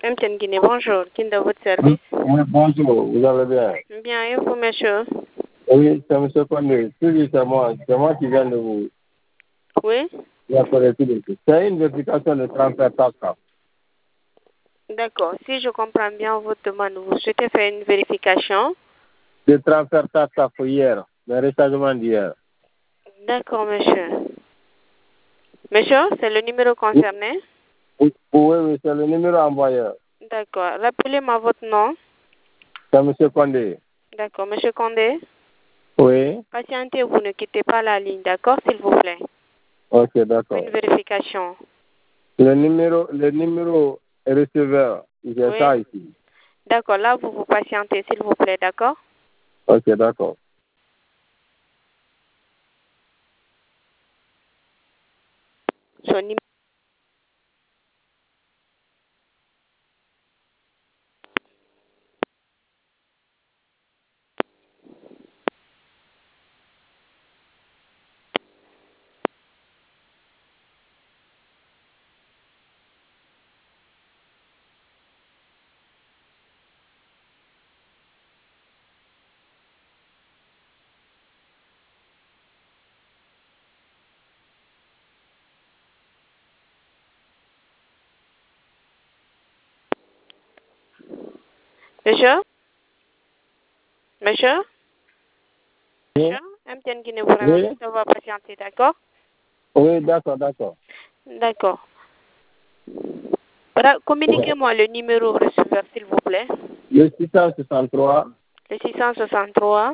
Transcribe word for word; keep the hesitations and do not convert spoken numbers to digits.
M T N Guinée, bonjour. Qui est de votre service? Oui, bonjour, vous allez bien? Bien, et vous, monsieur? Oui, c'est M. Condé. Oui, c'est moi. C'est moi qui viens de vous. Oui? C'est une vérification de transfert T A S C A. D'accord. Si je comprends bien votre demande, vous souhaitez faire une vérification? De transfert T A S C A pour hier, le rechargement d'hier. D'accord, monsieur. Monsieur, c'est le numéro concerné? Oui, oui, oui, c'est le numéro envoyé. D'accord. Rappelez-moi votre nom. C'est M. Condé. D'accord. Monsieur Condé? Oui. Patientez, vous ne quittez pas la ligne, d'accord, s'il vous plaît? Ok, d'accord. Une vérification. Le numéro, le numéro receveur, j'ai Oui. ça ici. D'accord. Là, vous vous patientez, s'il vous plaît, d'accord? Ok, d'accord. Son numéro. Monsieur? Monsieur? Oui, Monsieur? M T N Guinée, vous oui, on va patienter, d'accord? oui, d'accord, d'accord. D'accord. Ra- Communiquez-moi le numéro receveur, s'il vous plaît. Le six cent soixante-trois. Le six cent soixante-trois.